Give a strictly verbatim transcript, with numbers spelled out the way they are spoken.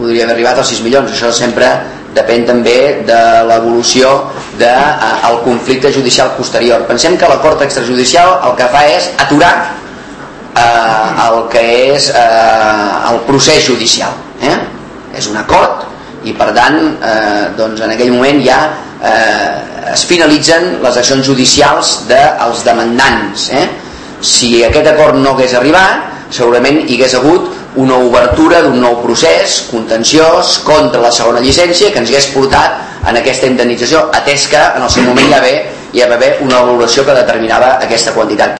podria haver arribat als sis milions. Això sempre depèn també de l'evolució del conflicte judicial posterior. Pensem que l'acord extrajudicial el que fa és aturar eh, el que és eh, el procés judicial, eh? És un acord i per tant eh, doncs en aquell moment ja eh, es finalitzen les accions judicials dels demandants, eh? Si aquest acord no hagués arribat, segurament hi hagués hagut una obertura d'un nou procés contenciós contra la segona llicència que ens hagués portat en aquesta indemnització, atès que en el seu moment hi va haver, hi va haver una valoració que determinava aquesta quantitat.